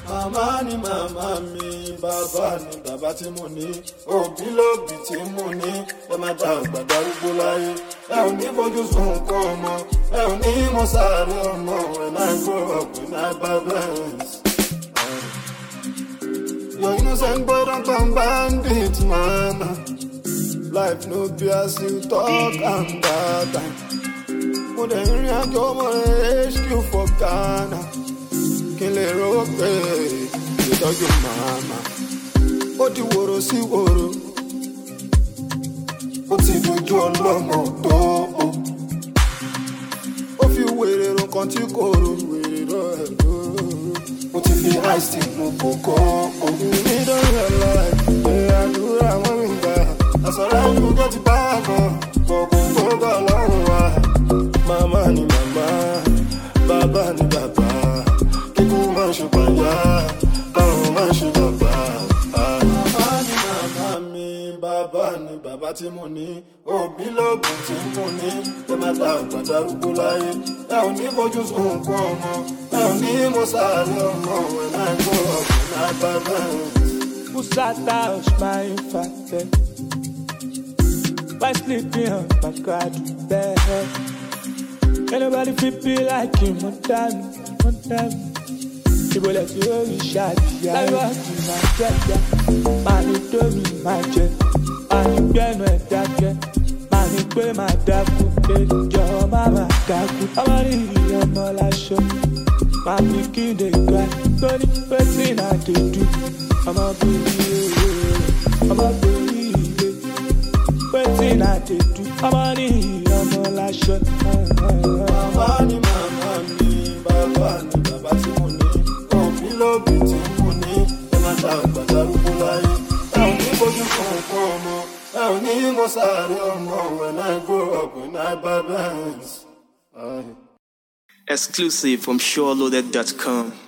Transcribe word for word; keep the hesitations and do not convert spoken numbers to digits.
Màmá ni màmá mi, bàbá ni bàbá tí mo ní, òbí lóbí tí mo ní, ẹ má dá àgbà darúgbó láyé. Ẹ ò ní fojú sunkún ọmọ, ẹ ò ní mọ sáré ọmọ, when I grow up, when I buy Benz. Your innocent boy don't turn bandit, mama. Life no be as you talk and that time. Mo dẹ̀ rìn àjò ọmọ rẹ̀ H Q for Ghana. Kí n lè rò pé ìtọ́jú màmá. Ó di wòrò sí wòrò. Ó ti dojú ọlọ́mọ tó o. Ó fi wèrè ro kan tí kò ro wèrè rọ ẹ̀ lóró. Ó ti fi ice tea mu kòkó. Ògùn mi dọ̀rọ̀ láì pé àdúrà wọn mi gbà. Àsọ̀rọ̀ ẹ̀yìn tó ti bá a gan. Kòkó tó bá lọ́rùn wa. Màmá ni màmá, bàbá ni bàbá. Kíkú máa ń ṣe pàyà, káwọn máa ń ṣe bàbá. Màmá ni màmá mi, bàbá ni bàbá tí mo ní, òbí lóbí tí mo ní, ẹ má dá àgbà darúgbó láyé. Ẹ ò ní fojú sunkún ọmọ, ẹ ò ní mọ sáré ọmọ, when I grow up, when I buy Benz. Pusata my infante, by sleeping on my card bed. Anybody feel be like him, one time, one time. People let you know you shot, yeah. Like what you might get, yeah. Man, you told me, my jet. Man, you get me, that get. Man, you pay my daku, your mama daku. I'm on the I'm all I show. My pikin, they cry. Don't need person I do. I'm a baby, I'm a baby. Waiting I do. I'm on the I'm all I show. Màmá ni màmá mi, bàbá ni bàbá tí mo ní, òbí lóbí tí mo ní, ẹ má dá àgbà darúgbó láyé. Ẹ ò ní fojú sunkún ọmọ, ẹ ò ní mọ sáré ọmọ, when I grow up, when I buy Benz. Exclusive from SureLoaded dot com.